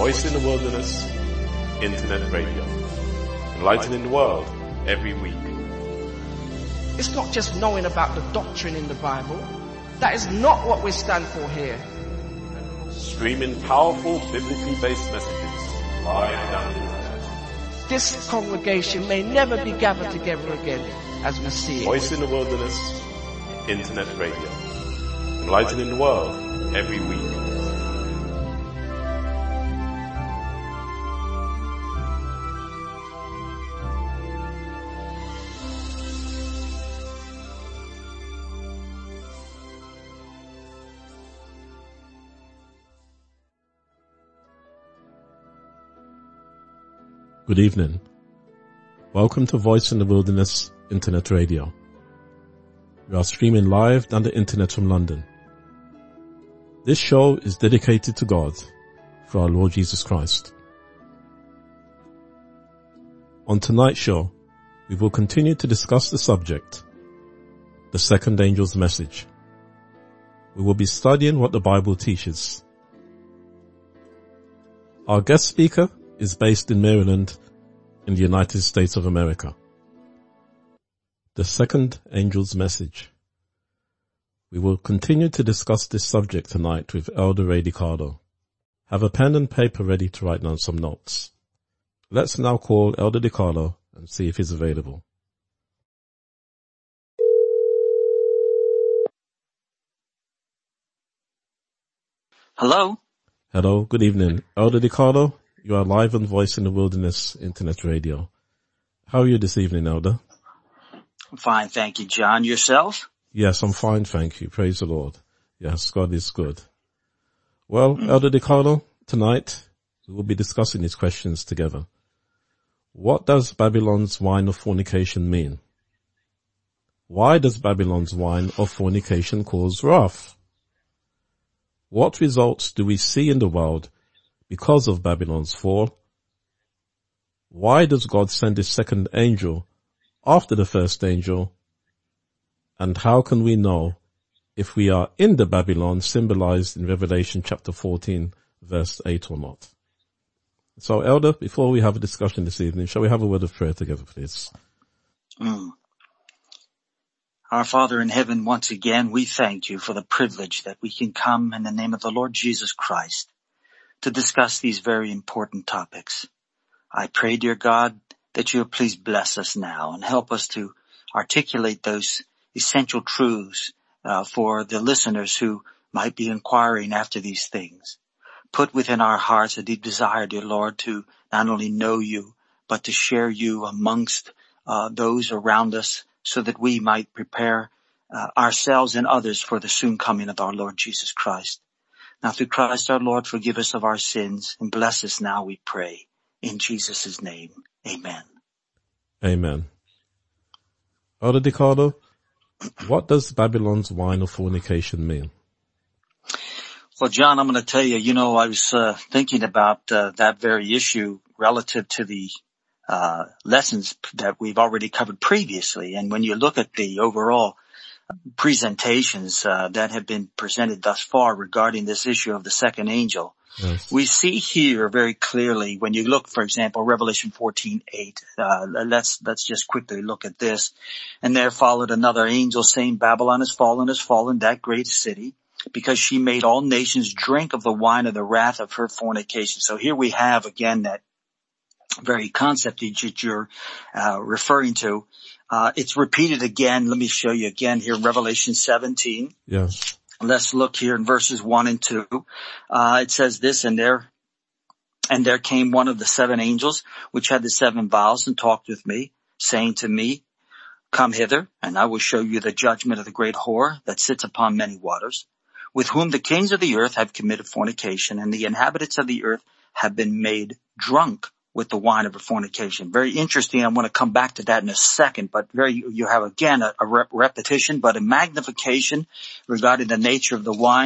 Voice in the Wilderness, Internet Radio. Enlightening the world every week. It's not just knowing about the doctrine in the Bible. That is not what we stand for here. Streaming powerful biblically based messages live down the internet. This congregation may never be gathered together again as we see it. Voice in the Wilderness, Internet Radio. Enlightening the world every week. Good evening. Welcome to Voice in the Wilderness Internet Radio. We are streaming live down the internet from London. This show is dedicated to God for our Lord Jesus Christ. On tonight's show, we will continue to discuss the subject, the second angel's message. We will be studying what the Bible teaches. Our guest speaker is based in Maryland in the United States of America. The second angel's message. We will continue to discuss this subject tonight with Elder Ray DiCarlo. Have a pen and paper ready to write down some notes. Let's now call Elder DiCarlo and see if he's available. Hello? Hello, good evening. Elder DiCarlo, you are live on Voice in the Wilderness Internet Radio. How are you this evening, Elder? I'm fine, thank you, John. Yourself? Yes, I'm fine, thank you. Praise the Lord. Yes, God is good. Well, Elder DiCarlo, tonight we will be discussing these questions together. What does Babylon's wine of fornication mean? Why does Babylon's wine of fornication cause wrath? What results do we see in the world because of Babylon's fall? Why does God send his second angel after the first angel? And how can we know if we are in the Babylon symbolized in Revelation chapter 14 verse 8 or not? So, Elder, before we have a discussion this evening, shall we have a word of prayer together, please? Our Father in heaven, once again, we thank you for the privilege that we can come in the name of the Lord Jesus Christ to discuss these very important topics. I pray, dear God, that you will please bless us now and help us to articulate those essential truths for the listeners who might be inquiring after these things. Put within our hearts a deep desire, dear Lord, to not only know you, but to share you amongst those around us so that we might prepare ourselves and others for the soon coming of our Lord Jesus Christ. Now through Christ our Lord, forgive us of our sins and bless us now, we pray. In Jesus' name, amen. Amen. Elder DiCarlo, what does Babylon's wine of fornication mean? Well, John, I'm going to tell you, I was thinking about that very issue relative to the lessons that we've already covered previously. And when you look at the overall presentations that have been presented thus far regarding this issue of the second angel, yes, we see here very clearly when you look, for example, Revelation 14:8. Let's just quickly look at this. And there followed another angel saying, Babylon is fallen, that great city, because she made all nations drink of the wine of the wrath of her fornication. So here we have again that very concept that you're referring to. It's repeated again. Let me show you again here in Revelation 17. Yes. Let's look here in verses 1 and 2. It says this, and there came one of the seven angels, which had the seven vials, and talked with me, saying to me, Come hither, and I will show you the judgment of the great whore that sits upon many waters, with whom the kings of the earth have committed fornication, and the inhabitants of the earth have been made drunk with the wine of her fornication. Very interesting. I want to come back to that in a second, but you have again a repetition, but a magnification regarding the nature of the wine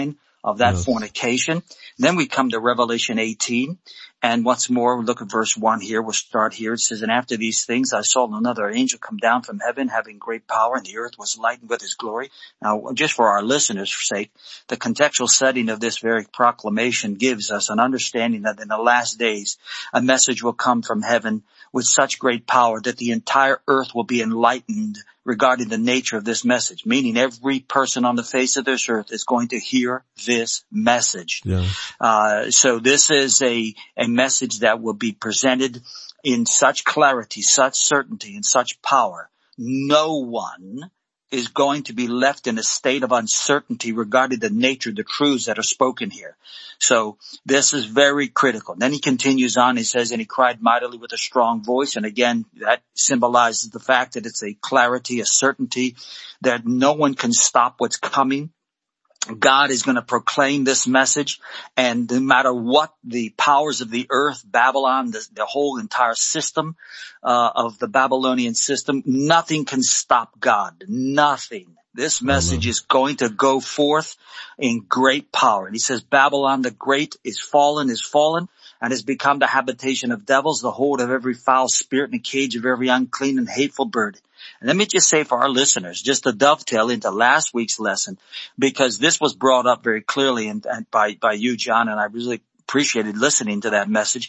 of that fornication. Then we come to Revelation 18. And once more, look at verse 1 here. We'll start here. It says, and after these things, I saw another angel come down from heaven, having great power, and the earth was lightened with his glory. Now, just for our listeners' sake, the contextual setting of this very proclamation gives us an understanding that in the last days, a message will come from heaven with such great power that the entire earth will be enlightened regarding the nature of this message, meaning every person on the face of this earth is going to hear this message. Yeah. So this is a message that will be presented in such clarity, such certainty, and such power. No one is going to be left in a state of uncertainty regarding the nature of the truths that are spoken here. So this is very critical. Then he continues on, he says, and he cried mightily with a strong voice. And again, that symbolizes the fact that it's a clarity, a certainty that no one can stop what's coming. God is going to proclaim this message, and no matter what the powers of the earth, Babylon, the whole entire system of the Babylonian system, nothing can stop God. Nothing. This message is going to go forth in great power. And he says, Babylon the great is fallen, and has become the habitation of devils, the hold of every foul spirit, and the cage of every unclean and hateful bird. And let me just say for our listeners, just to dovetail into last week's lesson, because this was brought up very clearly and by you, John, and I really appreciated listening to that message.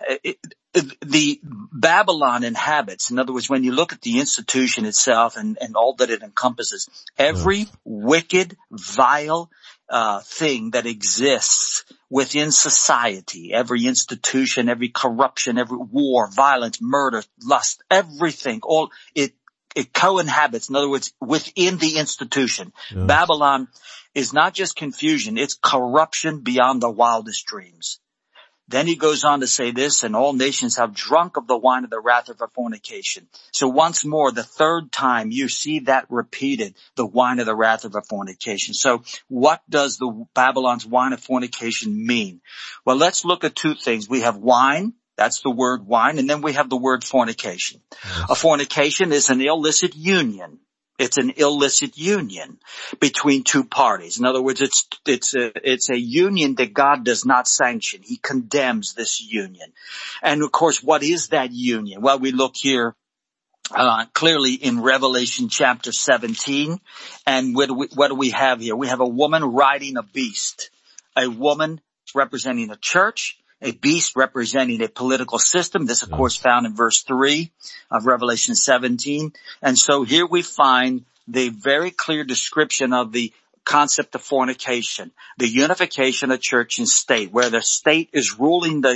The Babylon inhabits, in other words, when you look at the institution itself and all that it encompasses, every wicked, vile thing that exists within society, every institution, every corruption, every war, violence, murder, lust, everything, all it co-inhabits, in other words, within the institution. Yes. Babylon is not just confusion, it's corruption beyond the wildest dreams. Then he goes on to say this, and all nations have drunk of the wine of the wrath of her fornication. So once more, the third time you see that repeated, the wine of the wrath of her fornication. So what does the Babylon's wine of fornication mean? Well, let's look at two things. We have wine. That's the word wine. And then we have the word fornication. Yes. A fornication is an illicit union. It's an illicit union between two parties. In other words, it's a union that God does not sanction. He condemns this union. And of course, what is that union? Well, we look here clearly in Revelation chapter 17. And what do we have here? We have a woman riding a beast. A woman representing a church. A beast representing a political system. This, of course, found in verse 3 of Revelation 17. And so here we find the very clear description of the concept of fornication, the unification of church and state, where the state is ruling the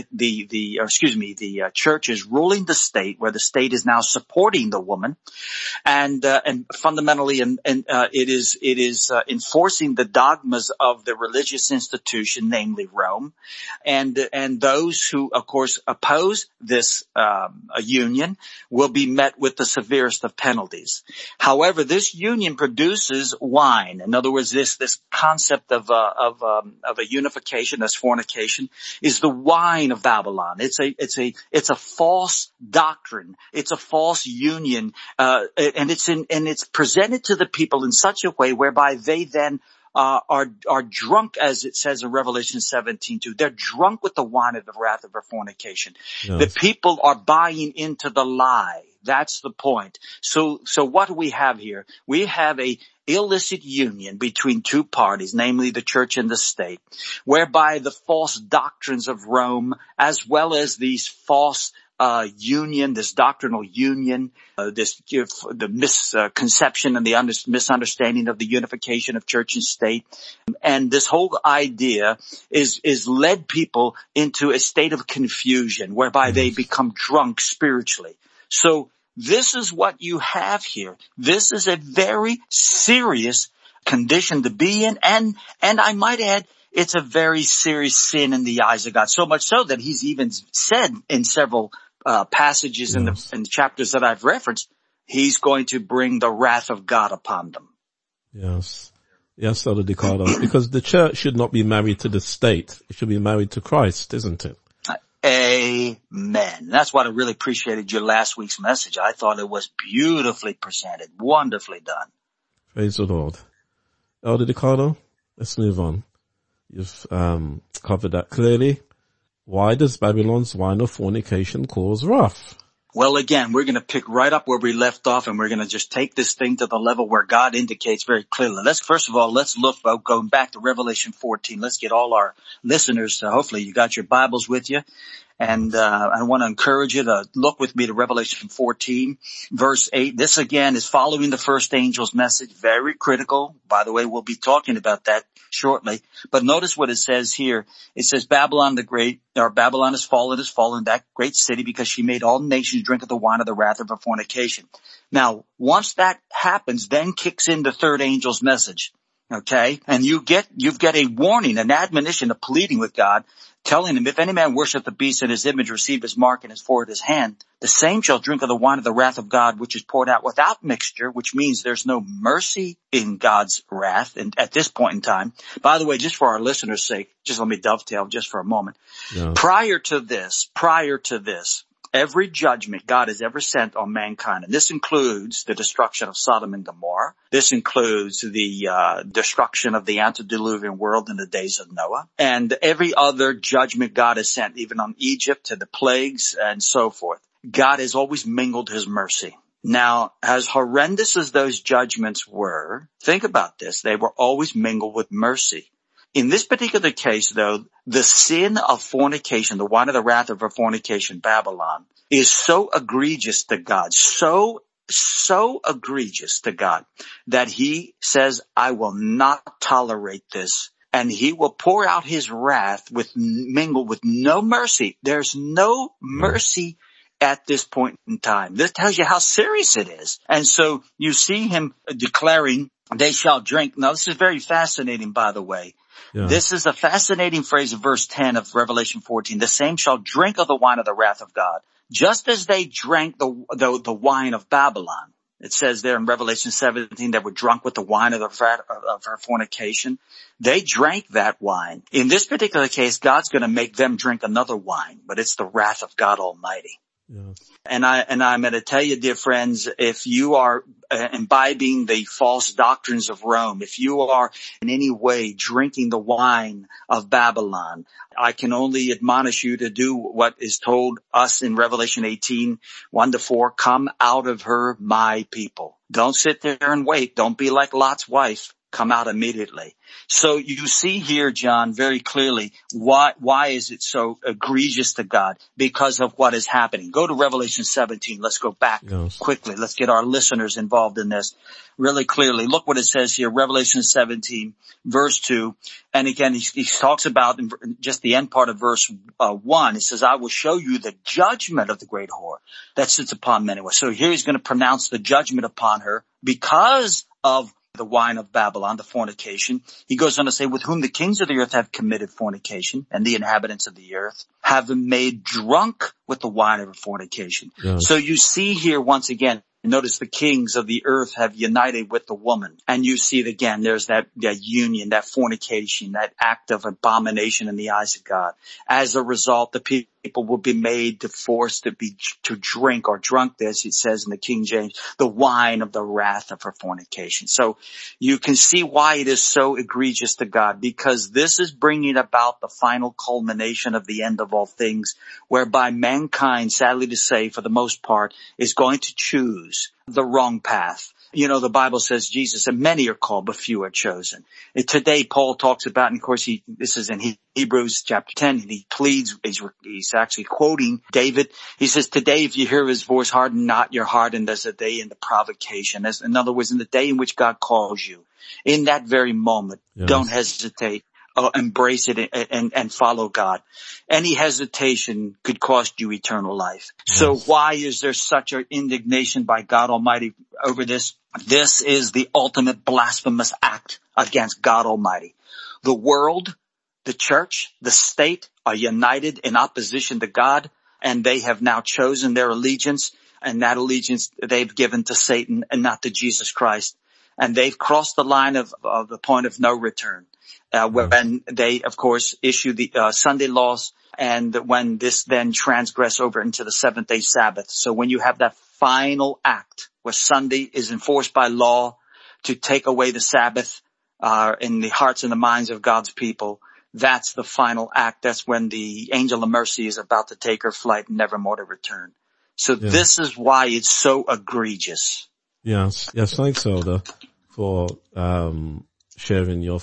church is ruling the state, where the state is now supporting the woman, and fundamentally, it is enforcing the dogmas of the religious institution, namely Rome, and those who, of course, oppose this union will be met with the severest of penalties. However, this union produces wine. In other words, this concept of a unification, this fornication, is the wine of Babylon. It's a false doctrine. It's a false union, and it's presented to the people in such a way whereby they then are drunk, as it says in Revelation 17:2. They're drunk with the wine of the wrath of her fornication. Yes. The people are buying into the lie. That's the point. So what do we have here? We have a illicit union between two parties, namely the church and the state, whereby the false doctrines of Rome, as well as these false union, this doctrinal union, the misconception and the misunderstanding of the unification of church and state, and this whole idea is led people into a state of confusion, whereby they become drunk spiritually. So this is what you have here. This is a very serious condition to be in, and I might add, it's a very serious sin in the eyes of God. So much so that he's even said in several passages in the chapters that I've referenced, he's going to bring the wrath of God upon them. Yes. Yes, Elder DeCarlo, because the church should not be married to the state. It should be married to Christ, isn't it? Amen. That's what I really appreciated your last week's message. I thought it was beautifully presented, wonderfully done. Praise the Lord. Elder DeCarlo, let's move on. You've covered that clearly. Why does Babylon's wine of fornication cause wrath? Well, again, we're going to pick right up where we left off, and we're going to just take this thing to the level where God indicates very clearly. First of all, let's look, going back to Revelation 14. Let's get all our listeners to, hopefully you got your Bibles with you. And I want to encourage you to look with me to Revelation 14, verse 8. This again is following the first angel's message. Very critical. By the way, we'll be talking about that shortly. But notice what it says here. It says Babylon the Great, or Babylon is fallen, that great city, because she made all nations drink of the wine of the wrath of her fornication. Now, once that happens, then kicks in the third angel's message. Okay? And you've got a warning, an admonition, a pleading with God, telling him, if any man worship the beast in his image, receive his mark in his forehead, his hand, the same shall drink of the wine of the wrath of God, which is poured out without mixture, which means there's no mercy in God's wrath and at this point in time. By the way, just for our listeners' sake, just let me dovetail just for a moment. Yeah. Prior to this, every judgment God has ever sent on mankind, and this includes the destruction of Sodom and Gomorrah. This includes the destruction of the antediluvian world in the days of Noah, and every other judgment God has sent, even on Egypt, to the plagues and so forth. God has always mingled his mercy. Now, as horrendous as those judgments were, think about this, they were always mingled with mercy. In this particular case, though, the sin of fornication, the wine of the wrath of her fornication, Babylon, is so egregious to God, so egregious to God, that he says, I will not tolerate this. And he will pour out his wrath mingled with no mercy. There's no mercy at this point in time. This tells you how serious it is. And so you see him declaring, they shall drink. Now, this is very fascinating, by the way. Yeah. This is a fascinating phrase of verse 10 of Revelation 14. The same shall drink of the wine of the wrath of God, just as they drank the wine of Babylon. It says there in Revelation 17 that were drunk with the wine of her fornication. They drank that wine. In this particular case, God's going to make them drink another wine, but it's the wrath of God Almighty. Yes. And I'm going to tell you, dear friends, if you are imbibing the false doctrines of Rome, if you are in any way drinking the wine of Babylon, I can only admonish you to do what is told us in Revelation 18, 1-4, come out of her, my people. Don't sit there and wait. Don't be like Lot's wife. Come out immediately. So you see here, John, very clearly, why is it so egregious to God? Because of what is happening. Go to Revelation 17. Let's go back quickly. Let's get our listeners involved in this really clearly. Look what it says here, Revelation 17, verse 2. And again, he talks about in just the end part of verse 1. It says, I will show you the judgment of the great whore that sits upon many. So here he's going to pronounce the judgment upon her because of the wine of Babylon, the fornication. He goes on to say, with whom the kings of the earth have committed fornication, and the inhabitants of the earth have been made drunk with the wine of her fornication. Yes. So you see here once again, notice the kings of the earth have united with the woman. And you see it again, there's that union, that fornication, that act of abomination in the eyes of God. As a result, the people will be made to drink or drunk this, it says in the King James, the wine of the wrath of her fornication. So you can see why it is so egregious to God, because this is bringing about the final culmination of the end of all things, whereby mankind, sadly to say, for the most part, is going to choose the wrong path. You know, the Bible says, Jesus said, many are called, but few are chosen. And today, Paul talks about, and of course, this is in Hebrews chapter 10, and he pleads, he's actually quoting David. He says, today, if you hear his voice, harden not your heart, and there's a day in the provocation. In other words, in the day in which God calls you, in that very moment, yes. Don't hesitate. Embrace it and follow God. Any hesitation could cost you eternal life. Yes. So why is there such an indignation by God Almighty over this? This is the ultimate blasphemous act against God Almighty. The world, the church, the state are united in opposition to God, and they have now chosen their allegiance, and that allegiance they've given to Satan and not to Jesus Christ. And they've crossed the line of the point of no return. When they, of course, issue the Sunday laws, and when this then transgress over into the seventh-day Sabbath. So when you have that final act where Sunday is enforced by law to take away the Sabbath in the hearts and the minds of God's people, that's the final act. That's when the angel of mercy is about to take her flight and never more to return. So this is why it's so egregious. Yes. Thanks, Elder, for sharing your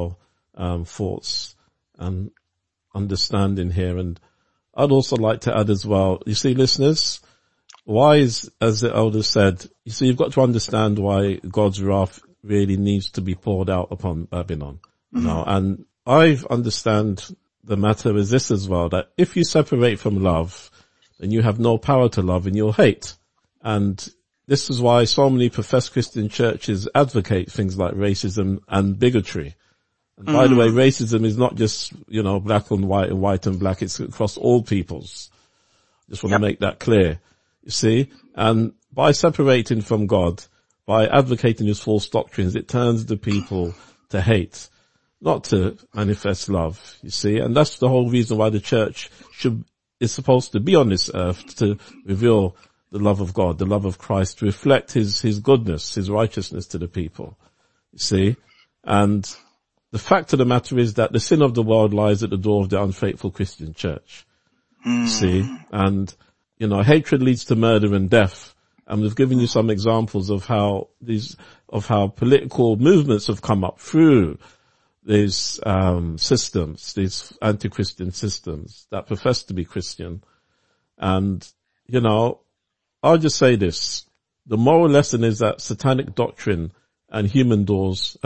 thoughts and understanding here. And I'd also like to add as well, you see, listeners, why is, as the Elder said, you see, you've got to understand why God's wrath really needs to be poured out upon Babylon. You know, and I understand the matter is this as well, that if you separate from love, then you have no power to love and you'll hate. And this is why so many professed Christian churches advocate things like racism and bigotry. And by the way, racism is not just, you know, black and white and black. It's across all peoples. Just want to make that clear. You see? And by separating from God, by advocating his false doctrines, it turns the people to hate, not to manifest love, you see? And that's the whole reason why the church is supposed to be on this earth, to reveal the love of God, the love of Christ, to reflect his goodness, his righteousness to the people, you see? And the fact of the matter is that the sin of the world lies at the door of the unfaithful Christian church, see? And, you know, hatred leads to murder and death. And we've given you some examples of how political movements have come up through these systems, these anti-Christian systems that profess to be Christian. And, you know, I'll just say this. The moral lesson is that satanic doctrine and human laws,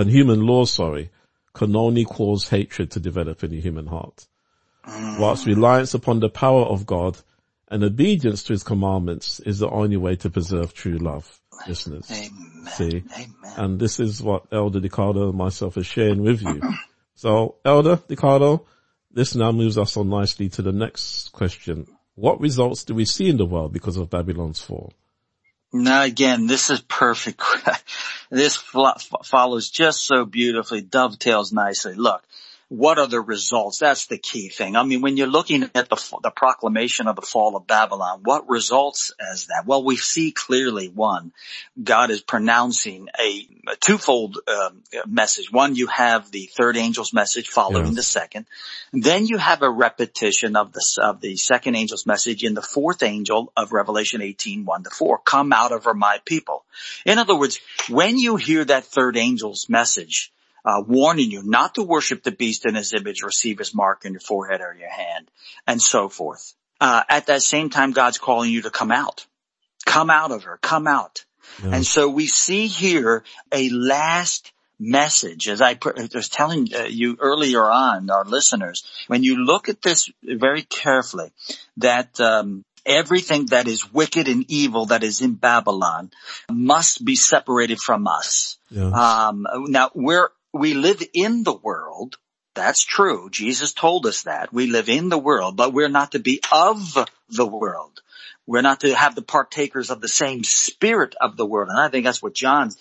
can only cause hatred to develop in the human heart. Whilst reliance upon the power of God and obedience to his commandments is the only way to preserve true love, listeners. Amen. See? Amen. And this is what Elder Ricardo and myself are sharing with you. So, Elder Ricardo, this now moves us on nicely to the next question. What results do we see in the world because of Babylon's fall? Now again, this is perfect. This follows just so beautifully, dovetails nicely. Look, what are the results? That's the key thing. I mean, when you're looking at the proclamation of the fall of Babylon, what results as that? Well, we see clearly, one, God is pronouncing a twofold message. One, you have the third angel's message following the second. Then you have a repetition of the second angel's message in the fourth angel of Revelation 18:1-4. Come out of her, my people. In other words, when you hear that third angel's message, warning you not to worship the beast in his image, receive his mark in your forehead or your hand, and so forth. At that same time, God's calling you to come out. Come out of her. Come out. Yeah. And so we see here a last message, as I was telling you earlier on, our listeners, when you look at this very carefully, that everything that is wicked and evil that is in Babylon must be separated from us. Yes. Now, we live in the world. That's true. Jesus told us that. We live in the world, but we're not to be of the world. We're not to have the partakers of the same spirit of the world. And I think that's what John,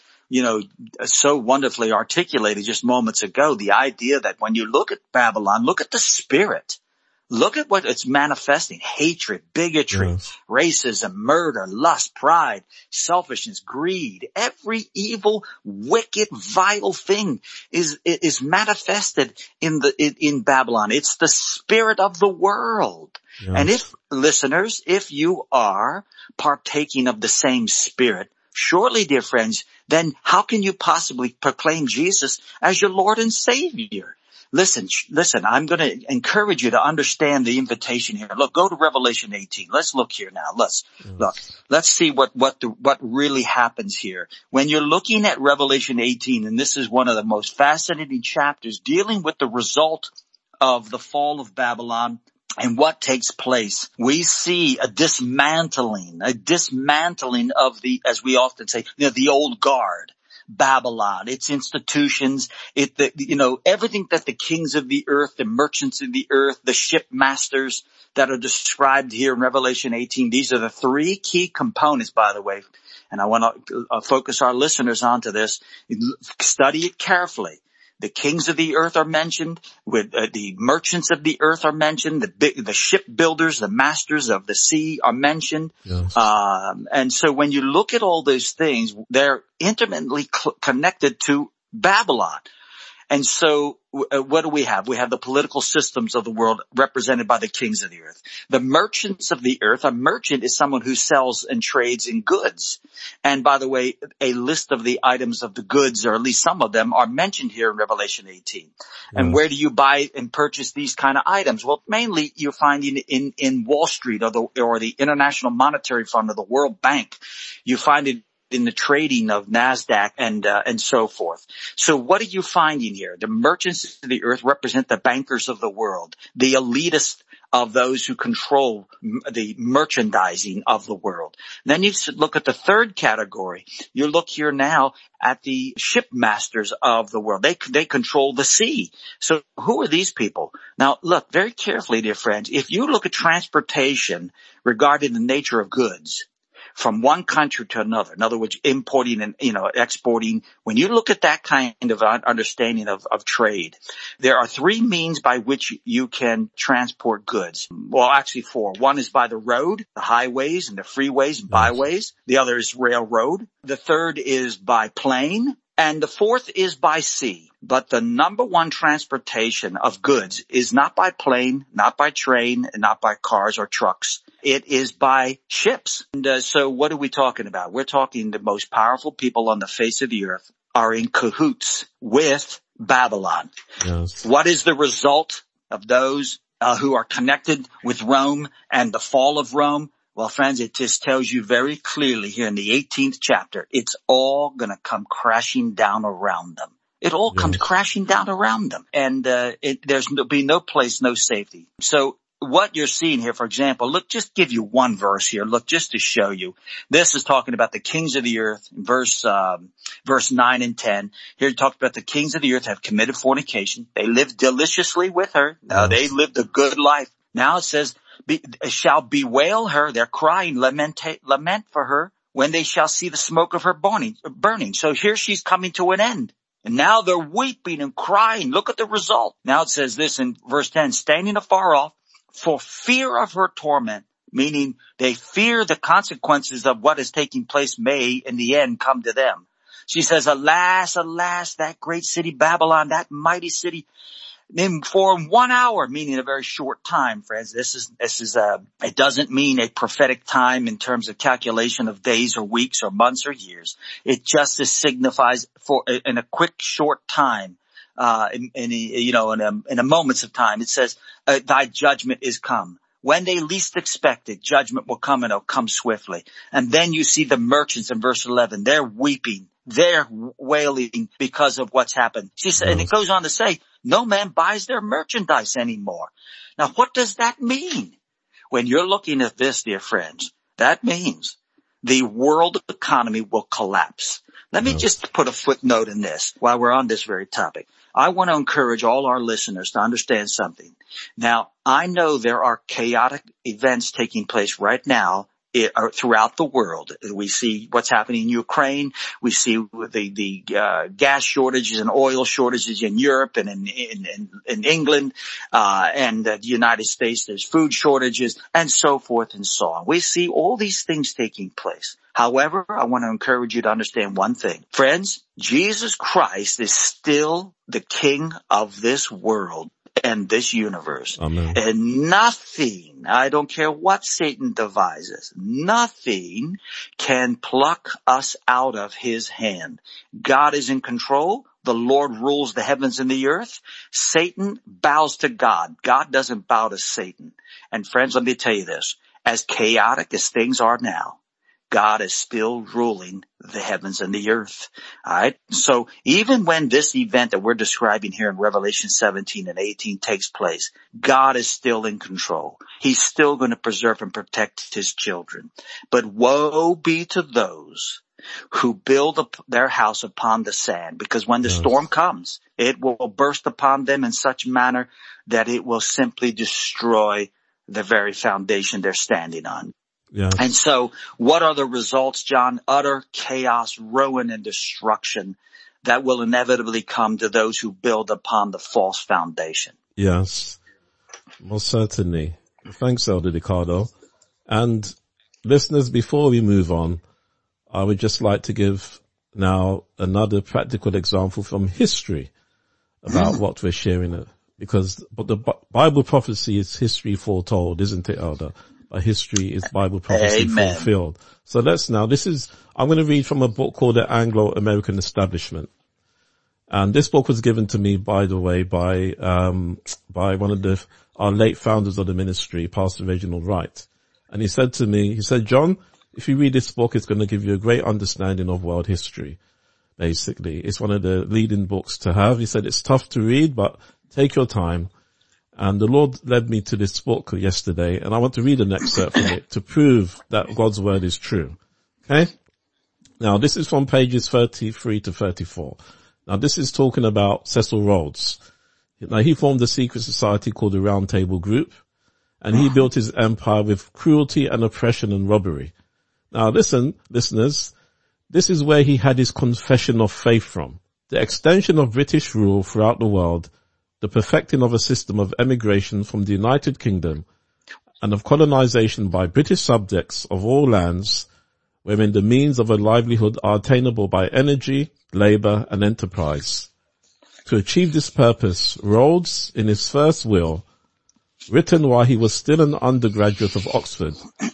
so wonderfully articulated just moments ago. The idea that when you look at Babylon, look at the spirit. Look at what it's manifesting. Hatred, bigotry, racism, murder, lust, pride, selfishness, greed. Every evil, wicked, vile thing is manifested in Babylon. It's the spirit of the world. Yes. And if you are partaking of the same spirit, surely, dear friends, then how can you possibly proclaim Jesus as your Lord and Savior? Listen, I'm going to encourage you to understand the invitation here. Look, go to Revelation 18. Let's look here now. Let's see what really happens here. When you're looking at Revelation 18, and this is one of the most fascinating chapters dealing with the result of the fall of Babylon and what takes place, we see a dismantling of the, as we often say, the old guard. Babylon, its institutions, everything that the kings of the earth, the merchants of the earth, the ship masters that are described here in Revelation 18. These are the three key components, by the way. And I want to focus our listeners onto this. Study it carefully. The kings of the earth are mentioned, with the merchants of the earth are mentioned, the shipbuilders, the masters of the sea are mentioned. Yes. And so when you look at all those things, they're intimately connected to Babylon. And so what do we have? We have the political systems of the world represented by the kings of the earth. The merchants of the earth. A merchant is someone who sells and trades in goods. And by the way, a list of the items of the goods, or at least some of them, are mentioned here in Revelation 18. And where do you buy and purchase these kind of items? Well, mainly you're finding in Wall Street or the International Monetary Fund or the World Bank. You find it in the trading of NASDAQ and so forth. So what are you finding here? The merchants of the earth represent the bankers of the world, the elitists of those who control the merchandising of the world. Then you look at the third category. You look here now at the shipmasters of the world. They control the sea. So who are these people? Now look very carefully, dear friends. If you look at transportation regarding the nature of goods, from one country to another. In other words, importing and, exporting. When you look at that kind of understanding of trade, there are three means by which you can transport goods. Well, actually four. One is by the road, the highways and the freeways and byways. The other is railroad. The third is by plane. And the fourth is by sea. But the number one transportation of goods is not by plane, not by train, and not by cars or trucks. It is by ships. And so what are we talking about? We're talking the most powerful people on the face of the earth are in cahoots with Babylon. Yes. What is the result of those who are connected with Rome and the fall of Rome? Well, friends, it just tells you very clearly here in the 18th chapter, it's all going to come crashing down around them. It all comes crashing down around them. And there'll be no place, no safety. So what you're seeing here, for example, look, just give you one verse here. Look, just to show you. This is talking about the kings of the earth, verse 9 and 10. Here it talks about the kings of the earth have committed fornication. They lived deliciously with her. Now they lived a good life. Now it says, shall bewail her. They're crying, lament for her when they shall see the smoke of her burning. So here she's coming to an end. And now they're weeping and crying. Look at the result. Now it says this in verse 10, standing afar off for fear of her torment, meaning they fear the consequences of what is taking place may in the end come to them. She says, alas, alas, that great city Babylon, that mighty city, for 1 hour, meaning a very short time, friends. This is, it doesn't mean a prophetic time in terms of calculation of days or weeks or months or years. It just signifies in a quick, short time, in a moments of time. It says, thy judgment is come. When they least expect it, judgment will come and it'll come swiftly. And then you see the merchants in verse 11. They're weeping. They're wailing because of what's happened. She said, and it goes on to say, no man buys their merchandise anymore. Now, what does that mean? When you're looking at this, dear friends, that means the world economy will collapse. Let me just put a footnote in this while we're on this very topic. I want to encourage all our listeners to understand something. Now, I know there are chaotic events taking place right now throughout the world. We see what's happening in Ukraine. We see the gas shortages and oil shortages in Europe and in England, and the United States. There's food shortages and so forth and so on. We see all these things taking place. However, I want to encourage you to understand one thing. Friends, Jesus Christ is still the King of this world and this universe. Amen. And nothing, I don't care what Satan devises, nothing can pluck us out of his hand. God is in control. The Lord rules the heavens and the earth. Satan bows to God. God doesn't bow to Satan. And friends, let me tell you this. As chaotic as things are now, God is still ruling the heavens and the earth. All right. So even when this event that we're describing here in Revelation 17 and 18 takes place, God is still in control. He's still going to preserve and protect his children. But woe be to those who build up their house upon the sand, because when the storm comes, it will burst upon them in such manner that it will simply destroy the very foundation they're standing on. Yes. And so what are the results, John? Utter chaos, ruin, and destruction that will inevitably come to those who build upon the false foundation. Yes, most certainly. Thanks, Elder Ricardo. And listeners, before we move on, I would just like to give now another practical example from history. about what we're sharing. But the Bible prophecy is history foretold, isn't it, Elder? History is Bible prophecy fulfilled. So I'm going to read from a book called The Anglo-American Establishment. And this book was given to me, by the way, by one of our late founders of the ministry, Pastor Reginald Wright. And he said to me, John, if you read this book, it's going to give you a great understanding of world history. Basically, it's one of the leading books to have. He said it's tough to read, but take your time. And the Lord led me to this book yesterday, and I want to read an excerpt from it to prove that God's word is true. Okay? Now, this is from pages 33 to 34. Now, this is talking about Cecil Rhodes. Now, he formed a secret society called the Round Table Group, and he built his empire with cruelty and oppression and robbery. Now, listen, listeners, this is where he had his confession of faith from. The extension of British rule throughout the world, the perfecting of a system of emigration from the United Kingdom, and of colonization by British subjects of all lands, wherein the means of a livelihood are attainable by energy, labor, and enterprise. To achieve this purpose, Rhodes, in his first will, written while he was still an undergraduate of Oxford,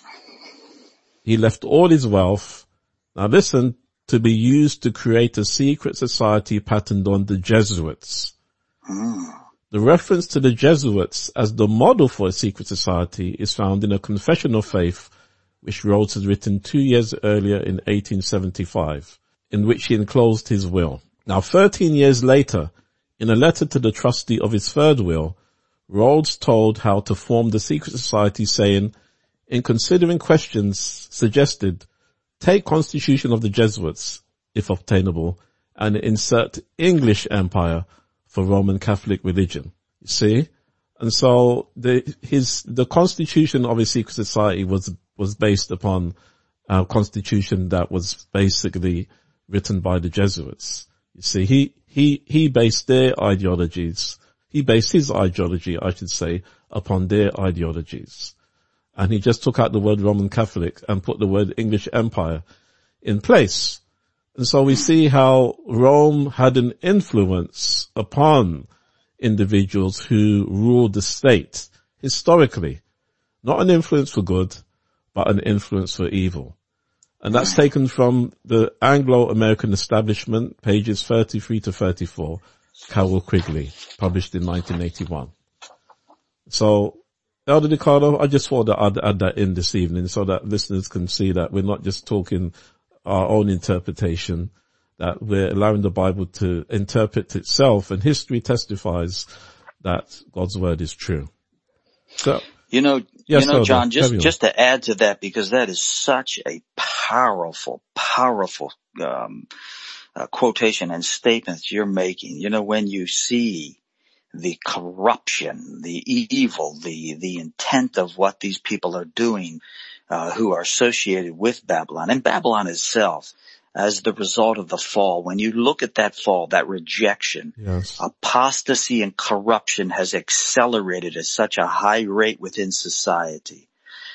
he left all his wealth, now listen, to be used to create a secret society patterned on the Jesuits. The reference to the Jesuits as the model for a secret society is found in a confession of faith which Rhodes had written 2 years earlier in 1875, in which he enclosed his will. Now 13 years later, in a letter to the trustee of his third will, Rhodes told how to form the secret society, saying, in considering questions suggested, take Constitution of the Jesuits, if obtainable, and insert English Empire for Roman Catholic religion. You see? And so the constitution of his secret society was based upon a constitution that was basically written by the Jesuits. You see, he based their ideologies, he based his ideology, I should say, upon their ideologies. And he just took out the word Roman Catholic and put the word English Empire in place. And so we see how Rome had an influence upon individuals who ruled the state historically. Not an influence for good, but an influence for evil. And that's taken from the Anglo-American Establishment, pages 33 to 34, Carroll Quigley, published in 1981. So, Elder DiCarlo, I just thought that I'd add that in this evening so that listeners can see that we're not just talking our own interpretation, that we're allowing the Bible to interpret itself, and history testifies that God's word is true. So, John, just to add to that, because that is such a powerful quotation and statement you're making. You know, when you see the corruption, the evil, the intent of what these people are doing, who are associated with Babylon, and Babylon itself, as the result of the fall, when you look at that fall, that rejection, yes, apostasy and corruption has accelerated at such a high rate within society.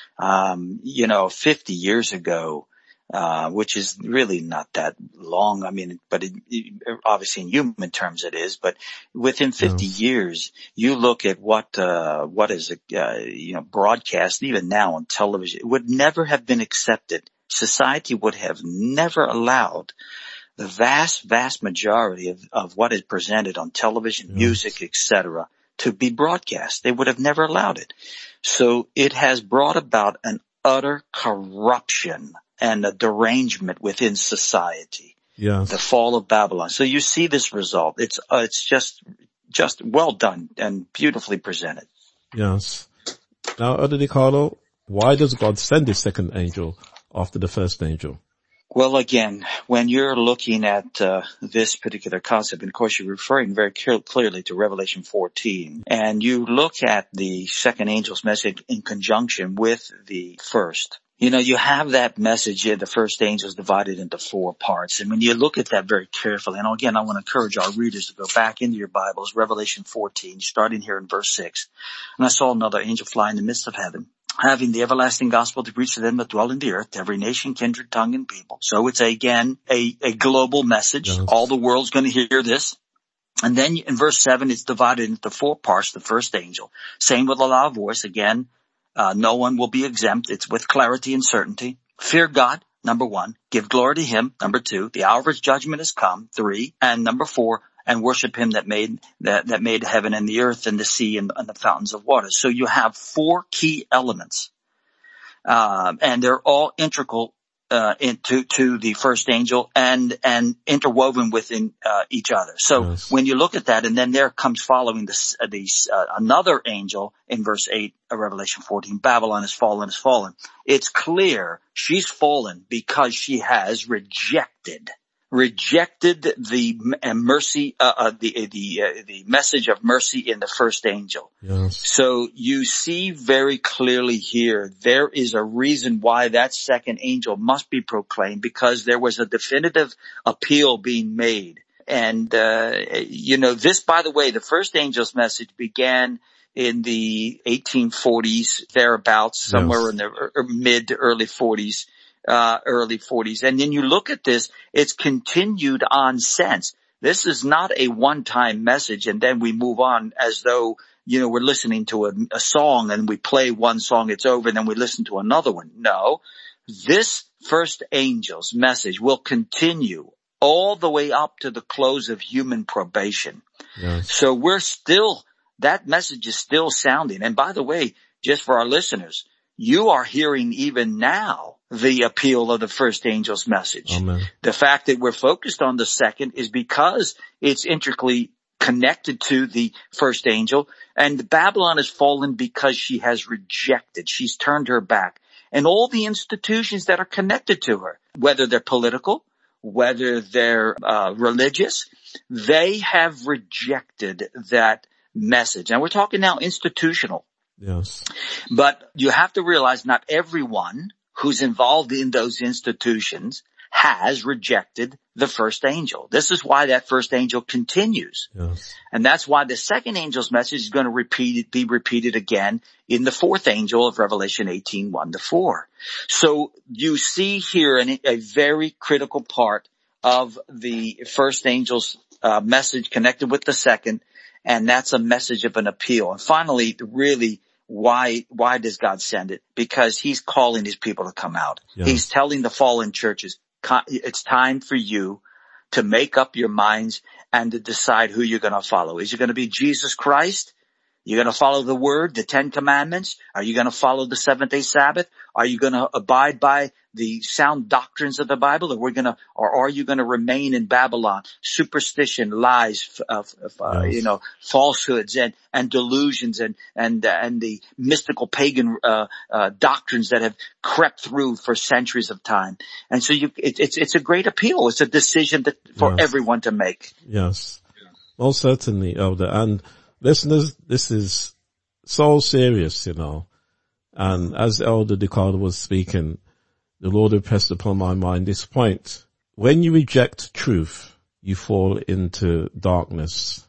50 years ago, which is really not that long. I mean, but obviously in human terms it is, but within 50 years, you look at what is, broadcast even now on television, it would never have been accepted. Society would have never allowed the vast majority of what is presented on television, music, etc., to be broadcast. They would have never allowed it. So it has brought about an utter corruption and a derangement within society. Yes. The fall of Babylon. So you see this result. It's just well done and beautifully presented. Yes. Now, Elder DiCarlo, why does God send his second angel after the first angel? Well, again, when you're looking at this particular concept, and of course you're referring very clearly to Revelation 14, and you look at the second angel's message in conjunction with the first, you have that message in the first angel is divided into 4 parts. And when you look at that very carefully, and again, I want to encourage our readers to go back into your Bibles, Revelation 14, starting here in verse 6. And I saw another angel fly in the midst of heaven, having the everlasting gospel to preach to them that dwell in the earth, to every nation, kindred, tongue, and people. So it's again a global message. Yes. All the world's going to hear this. And then in verse 7, it's divided into 4 parts, the first angel. Saying with a loud voice, again, no one will be exempt. It's with clarity and certainty. Fear God, number 1. Give glory to him, number 2. The hour of his judgment has come, 3. And number 4, and worship him that made heaven and the earth and the sea and the fountains of water. So you have 4 key elements. And they're all integral to the first angel and interwoven within each other. So yes. When you look at that, and then there comes following this another angel in verse 8 of Revelation 14, Babylon is fallen. It's clear she's fallen because she has rejected the mercy, the message of mercy in the first angel. Yes. So you see very clearly here, there is a reason why that second angel must be proclaimed, because there was a definitive appeal being made. And, this, by the way, the first angel's message began in the 1840s, thereabouts, somewhere in the mid to early 40s. And then you look at this, it's continued on since. This is not a one-time message and then we move on as though, we're listening to a song and we play one song, it's over, and then we listen to another one. No, this first angel's message will continue all the way up to the close of human probation. Yes. So that message is still sounding. And by the way, just for our listeners, you are hearing even now the appeal of the first angel's message. Amen. The fact that we're focused on the second is because it's intricately connected to the first angel. And Babylon has fallen because she has rejected. She's turned her back. And all the institutions that are connected to her, whether they're political, whether they're religious, they have rejected that message. And we're talking now institutional. Yes. But you have to realize not everyone who's involved in those institutions has rejected the first angel. This is why that first angel continues. Yes. And that's why the second angel's message is going to be repeated again in the fourth angel of Revelation 18, 1-4. So you see here a very critical part of the first angel's message connected with the second, and that's a message of an appeal. And finally, really, why does God send it? Because he's calling his people to come out. Yes. He's telling the fallen churches, it's time for you to make up your minds and to decide who you're going to follow. Is it going to be Jesus Christ? You're going to follow the word, the 10 commandments? Are you going to follow the seventh-day Sabbath? Are you going to abide by the sound doctrines of the Bible? Or are you going to remain in Babylon? Superstition, lies, falsehoods and delusions and the mystical pagan, doctrines that have crept through for centuries of time. And so it's a great appeal. It's a decision for everyone to make. Yes. Well, certainly, Elder. And listeners, this is so serious, And as Elder DeCarlo was speaking, the Lord impressed upon my mind this point. When you reject truth, you fall into darkness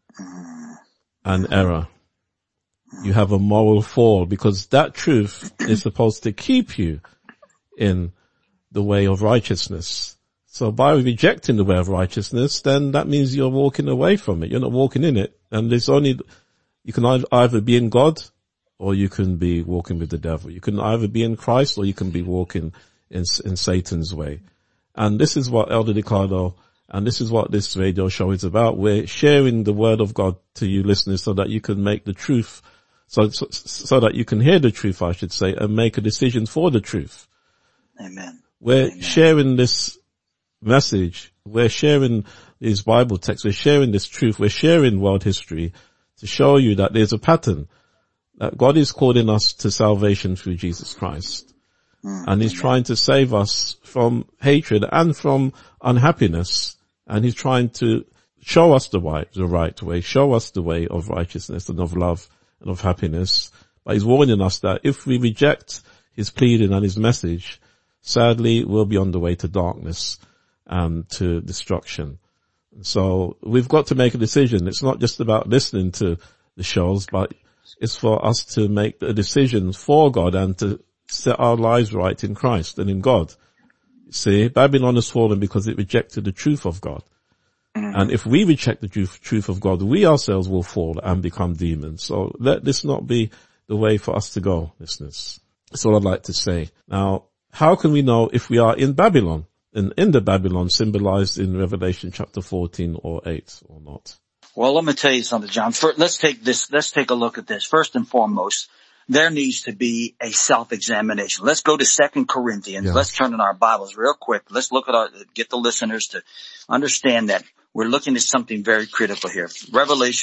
and error. You have a moral fall because that truth is supposed to keep you in the way of righteousness. So by rejecting the way of righteousness, then that means you're walking away from it. You're not walking in it. And you can either be in God or you can be walking with the devil. You can either be in Christ or you can be walking in Satan's way. And this is what Elder DeCarlo and this is what this radio show is about. We're sharing the word of God to you listeners so that you can make the truth, so that you can hear the truth, I should say, and make a decision for the truth. Amen. We're sharing this message. We're sharing these Bible texts. We're sharing this truth. We're sharing world history to show you that there's a pattern, that God is calling us to salvation through Jesus Christ. And he's trying to save us from hatred and from unhappiness. And he's trying to show us the right way, show us the way of righteousness and of love and of happiness. But he's warning us that if we reject his pleading and his message, sadly we'll be on the way to darkness and to destruction. So we've got to make a decision. It's not just about listening to the shows, but it's for us to make a decision for God and to set our lives right in Christ and in God. See, Babylon has fallen because it rejected the truth of God. And if we reject the truth of God, we ourselves will fall and become demons. So let this not be the way for us to go, listeners. That's all I'd like to say. Now, how can we know if we are in Babylon, in the Babylon symbolized in Revelation chapter 14 or 8 or not? Well, let me tell you something, John. First, let's take a look at this. First and foremost, there needs to be a self-examination. Let's go to 2 Corinthians. Yeah. Let's turn in our Bibles real quick. Let's look at get the listeners to understand that we're looking at something very critical here. 2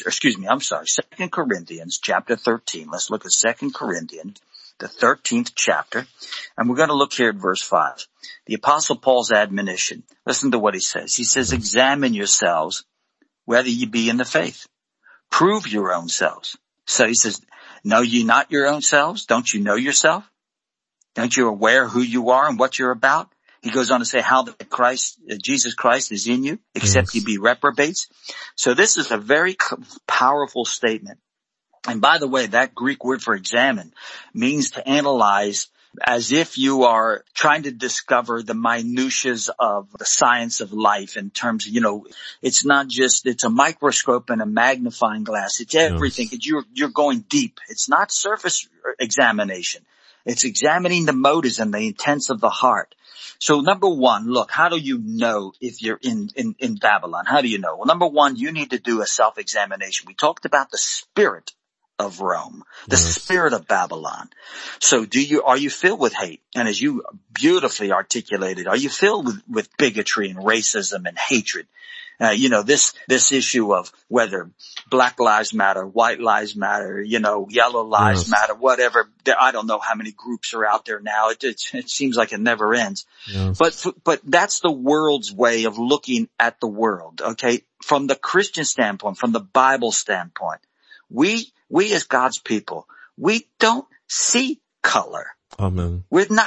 Corinthians chapter 13. Let's look at 2 Corinthians, the 13th chapter. And we're going to look here at verse 5. The Apostle Paul's admonition. Listen to what he says. He says, examine yourselves whether you be in the faith. Prove your own selves. So he says, know ye not your own selves? Don't you know yourself? Don't you aware who you are and what you're about? He goes on to say how Jesus Christ is in you, except ye be reprobates. So this is a very powerful statement. And by the way, that Greek word for examine means to analyze, as if you are trying to discover the minutiae of the science of life in terms of, it's not just, it's a microscope and a magnifying glass. It's everything. Yes. You're going deep. It's not surface examination. It's examining the motives and the intents of the heart. So number one, look, how do you know if you're in Babylon? How do you know? Well, number one, you need to do a self-examination. We talked about the spirit of Rome, the spirit of Babylon. So are you filled with hate? And as you beautifully articulated, are you filled with bigotry and racism and hatred? This issue of whether Black Lives Matter, White Lives Matter, Yellow Lives Matter, whatever. I don't know how many groups are out there now. It seems like it never ends. Yes. But that's the world's way of looking at the world. Okay. From the Christian standpoint, from the Bible standpoint, we as God's people, we don't see color. Amen.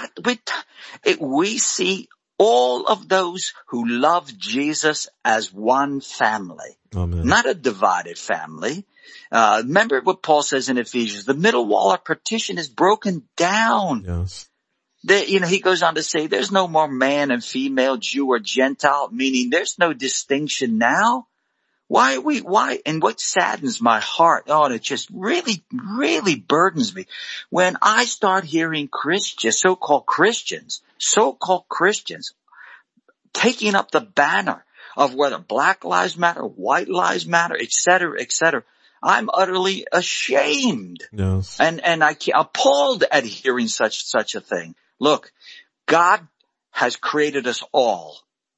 We see all of those who love Jesus as one family. Amen. Not a divided family. Remember what Paul says in Ephesians, the middle wall of partition is broken down. Yes. He goes on to say there's no more man and female, Jew or Gentile, meaning there's no distinction now. Why? And what saddens my heart, and it just really, really burdens me when I start hearing so-called Christians, taking up the banner of whether Black Lives Matter, White Lives Matter, et cetera, et cetera. I'm utterly ashamed. Yes. And I'm appalled at hearing such a thing. Look, God has created us all.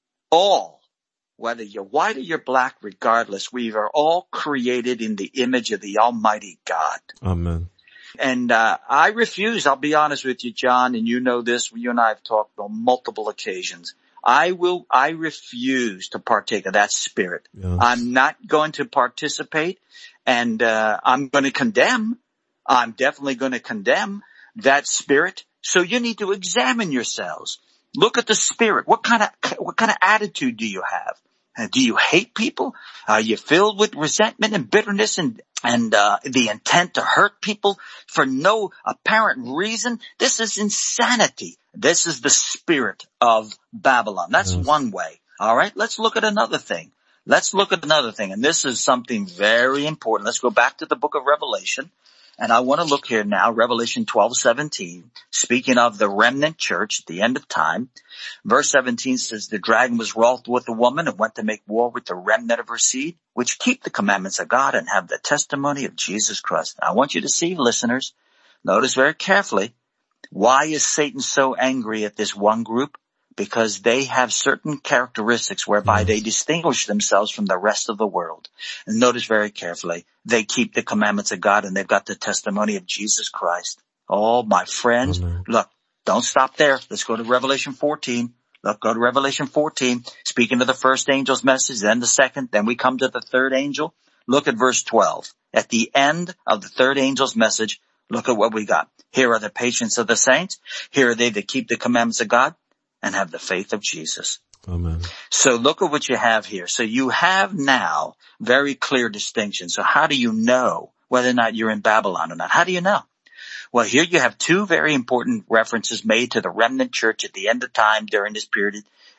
Whether you're white or you're black, regardless, we are all created in the image of the Almighty God. Amen. And I refuse, I'll be honest with you, John, and you know this, you and I have talked on multiple occasions. I refuse to partake of that spirit. Yes. I'm not going to participate, and I'm going to condemn. I'm definitely going to condemn that spirit. So you need to examine yourselves. Look at the spirit. What kind of attitude do you have? Do you hate people? Are you filled with resentment and bitterness and the intent to hurt people for no apparent reason? This is insanity. This is the spirit of Babylon. That's one way. All right. Let's look at another thing. And this is something very important. Let's go back to the book of Revelation. And I want to look here now, Revelation 12:17, speaking of the remnant church at the end of time. Verse 17 says, the dragon was wroth with the woman and went to make war with the remnant of her seed, which keep the commandments of God and have the testimony of Jesus Christ. Now, I want you to see, listeners, notice very carefully, why is Satan so angry at this one group? Because they have certain characteristics whereby they distinguish themselves from the rest of the world. And notice very carefully, they keep the commandments of God and they've got the testimony of Jesus Christ. Oh, my friends, look, don't stop there. Let's go to Revelation 14. Go to Revelation 14. Speaking of the first angel's message, then the second, then we come to the third angel. Look at verse 12. At the end of the third angel's message, look at what we got. Here are the patience of the saints. Here are they that keep the commandments of God and have the faith of Jesus. Amen. So look at what you have here. So you have now very clear distinction. So how do you know whether or not you're in Babylon or not? How do you know? Well, here you have two very important references made to the remnant church at the end of time during this period.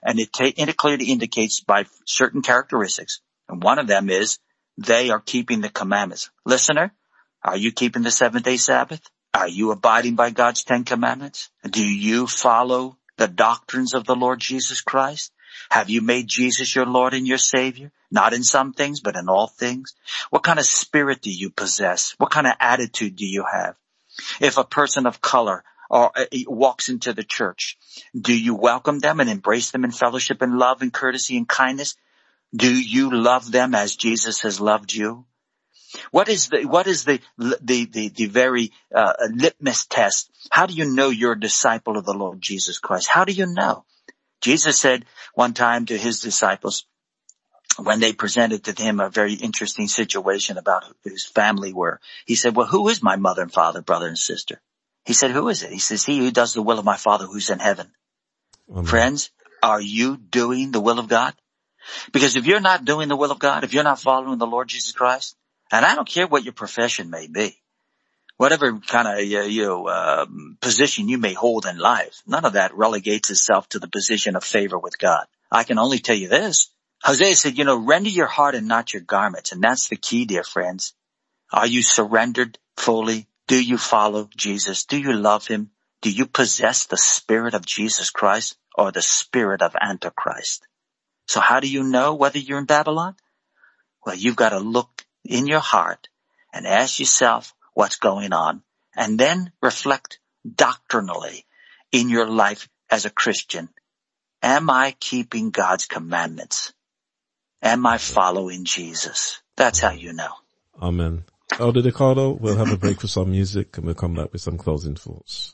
And it clearly indicates by certain characteristics. And one of them is they are keeping the commandments. Listener, are you keeping the 7-day Sabbath? Are you abiding by God's 10 commandments? Do you follow the doctrines of the Lord Jesus Christ? Have you made Jesus your Lord and your Savior? Not in some things, but in all things. What kind of spirit do you possess? What kind of attitude do you have? If a person of color walks into the church, do you welcome them and embrace them in fellowship and love and courtesy and kindness? Do you love them as Jesus has loved you? What is the very litmus test? How do you know you're a disciple of the Lord Jesus Christ? How do you know? Jesus said one time to his disciples, when they presented to him a very interesting situation about who his family were, he said, well, who is my mother and father, brother and sister? He said, who is it? He says, he who does the will of my Father who's in heaven. Amen. Friends, are you doing the will of God? Because if you're not doing the will of God, if you're not following the Lord Jesus Christ, and I don't care what your profession may be, whatever kind of position you may hold in life, none of that relegates itself to the position of favor with God. I can only tell you this. Hosea said, render your heart and not your garments. And that's the key, dear friends. Are you surrendered fully? Do you follow Jesus? Do you love him? Do you possess the spirit of Jesus Christ or the spirit of Antichrist? So how do you know whether you're in Babylon? Well, you've got to look in your heart and ask yourself what's going on, and then reflect doctrinally in your life as a Christian. Am I keeping God's commandments? Am I following Jesus? That's how you know. Amen. Elder Ricardo, we'll have a break for some music and we'll come back with some closing thoughts.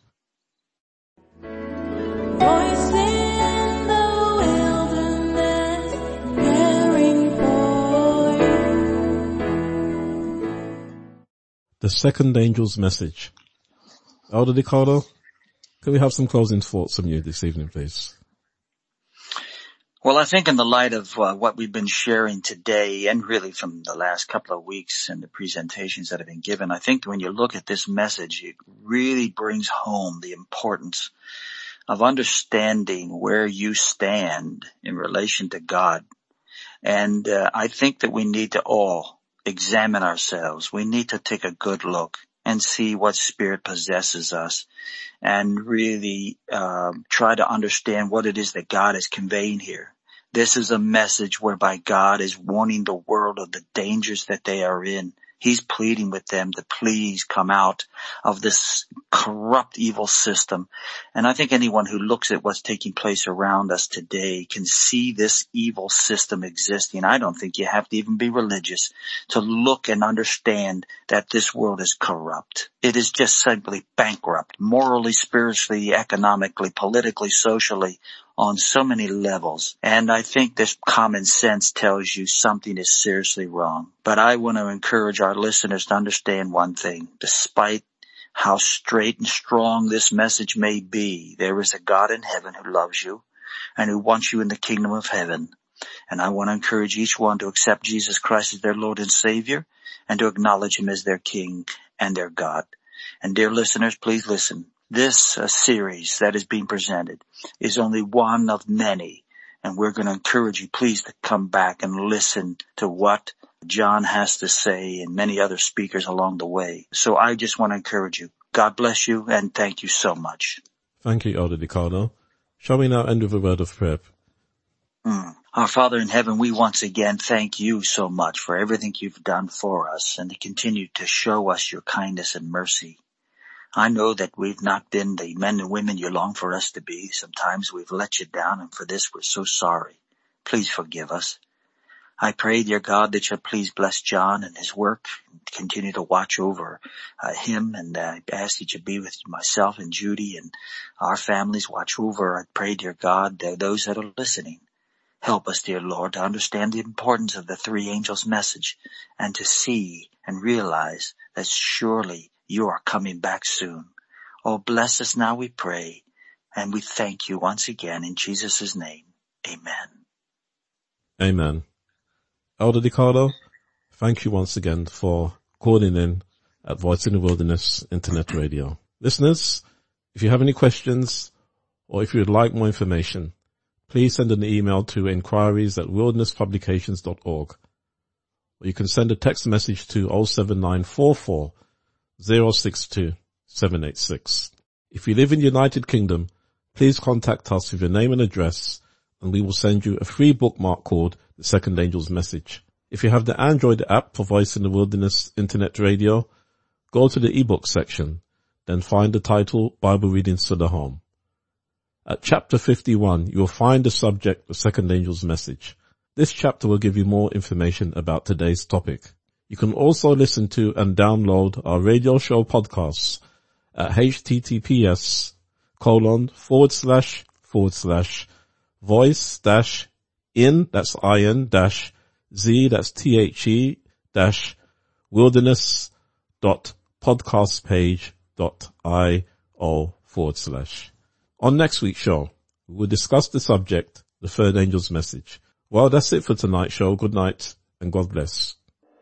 Voice in the wilderness, caring for you. The second angel's message. Elder Ricardo, can we have some closing thoughts from you this evening, please? Well, I think in the light of what we've been sharing today, and really from the last couple of weeks and the presentations that have been given, I think when you look at this message, it really brings home the importance of understanding where you stand in relation to God. And I think that we need to all examine ourselves. We need to take a good look and see what spirit possesses us, and really try to understand what it is that God is conveying here. This is a message whereby God is warning the world of the dangers that they are in. He's pleading with them to please come out of this corrupt, evil system. And I think anyone who looks at what's taking place around us today can see this evil system existing. I don't think you have to even be religious to look and understand that this world is corrupt. It is just simply bankrupt, morally, spiritually, economically, politically, socially, on so many levels. And I think this common sense tells you something is seriously wrong. But I want to encourage our listeners to understand one thing. Despite how straight and strong this message may be, there is a God in heaven who loves you and who wants you in the kingdom of heaven. And I want to encourage each one to accept Jesus Christ as their Lord and Savior, and to acknowledge him as their King and their God. And dear listeners, please listen. This series that is being presented is only one of many, and we're going to encourage you, please, to come back and listen to what John has to say and many other speakers along the way. So I just want to encourage you. God bless you, and thank you so much. Thank you, Elder Ricardo. Shall we now end with a word of prayer? Our Father in heaven, we once again thank you so much for everything you've done for us, and to continue to show us your kindness and mercy. I know that we've not been the men and women you long for us to be. Sometimes we've let you down, and for this we're so sorry. Please forgive us. I pray, dear God, that you'll please bless John and his work, and continue to watch over him, and I ask that you be with myself and Judy and our families. Watch over, I pray, dear God, those that are listening. Help us, dear Lord, to understand the importance of the three angels' message, and to see and realize that surely you are coming back soon. Oh, bless us now, we pray, and we thank you once again in Jesus' name. Amen. Amen. Elder Ricardo, thank you once again for calling in at Voice in the Wilderness Internet Radio. Listeners, if you have any questions or if you would like more information, please send an email to inquiries@wildernesspublications.org. Or you can send a text message to 07944 062 786. If you live in the United Kingdom, please contact us with your name and address, and we will send you a free bookmark called The Second Angel's Message. If you have the Android app for Voice in the Wilderness Internet Radio, go to the ebook section, then find the title Bible Readings for the Home. At chapter 51, you will find the subject, The Second Angel's Message. This chapter will give you more information about today's topic. You can also listen to and download our radio show podcasts at https://voice-in, that's IN, Z, that's THE, wilderness.podcastpage.io/. On next week's show, we will discuss the subject, the third angel's message. Well, that's it for tonight's show. Good night and God bless.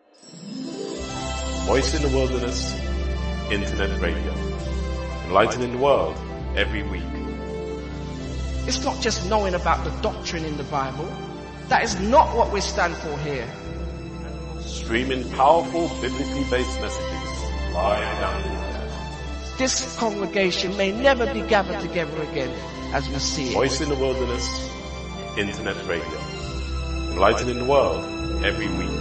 Voice in the Wilderness Internet Radio. Enlightening the world every week. It's not just knowing about the doctrine in the Bible. That is not what we stand for here. Streaming powerful biblically based messages live down the internet. This congregation may never be gathered together again as we see it. Voice in the Wilderness Internet Radio. Enlightening the world every week.